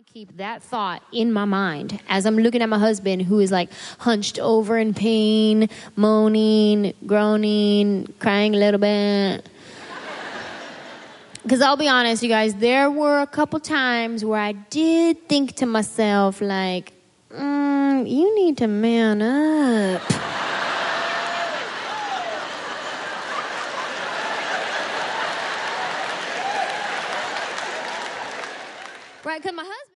Keep that thought in my mind as I'm looking at my husband who is like hunched over in pain, moaning, groaning, crying a little bit. Because I'll be honest, you guys, there were a couple times where I did think to myself, like, you need to man up. Right, because my husband...